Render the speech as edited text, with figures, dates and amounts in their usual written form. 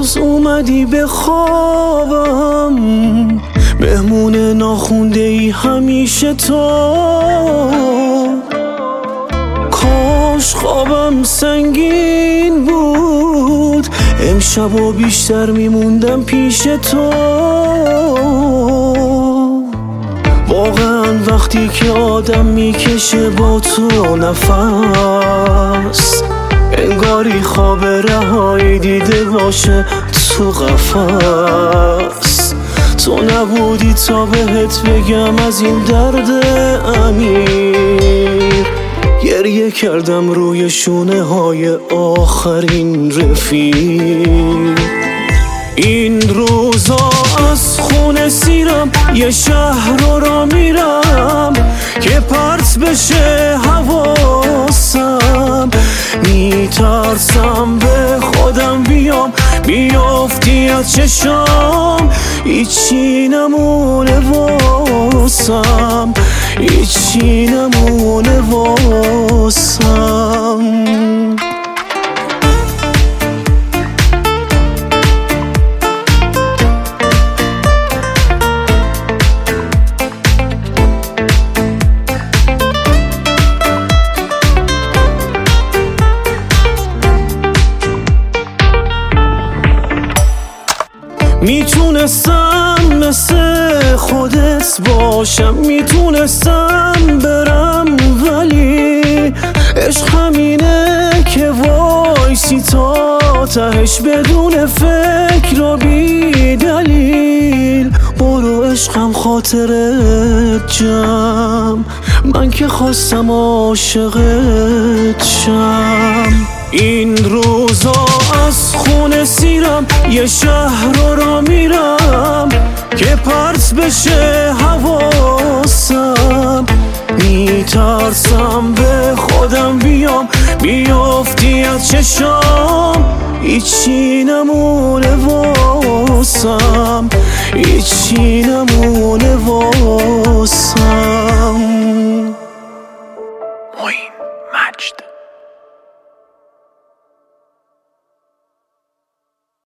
باز اومدی به خوابم، مهمون ناخونده ای همیشه تو. کاش خوابم سنگین بود، امشب و بیشتر میموندم پیش تو. واقعا وقتی که آدم میکشه با تو نفس، انگاری خواب رهایی دیده باشه تو قفس. تو نبودی تا بهت بگم از این درد عمیق، گریه کردم روی شونه های آخرین رفیق. این روزا از خونه سیرم، یه شهر رو میرم که پرت بشه حواسم. میترسم به خودم بیام، بیافتی از چشام، هیچی نمونه واسم، هیچی نمونه واسم. میتونستم مثل خودت باشم، میتونستم برم، ولی عشق همینه که وایسی تا تهش بدون فکر و بی دلیل. برو عشقم خاطرت جمع، من که خواستم عاشقت شم. این روزا از خونه سیرم، یه شهر رو میرم که پرت بشه حواسم. میترسم به خودم بیام، بیافتی از چشام، هیچی نمونه واسم، هیچی نمونه